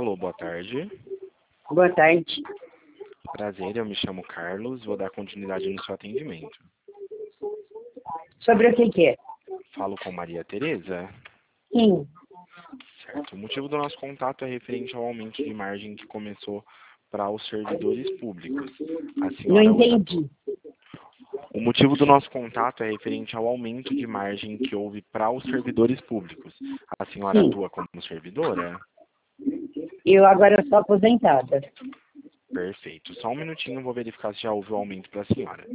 Alô, boa tarde. Boa tarde. Prazer, eu me chamo Carlos, vou dar continuidade no seu atendimento. Sobre o que é? Falo com Maria Tereza? Sim. Certo. O motivo do nosso contato é referente ao aumento de margem que começou para os servidores públicos. A Não senhora entendi. O motivo do nosso contato é referente ao aumento de margem que houve para os servidores públicos. A senhora Sim. atua como servidora? Eu agora sou aposentada. Perfeito. Só um minutinho, vou verificar se já houve o aumento para a senhora.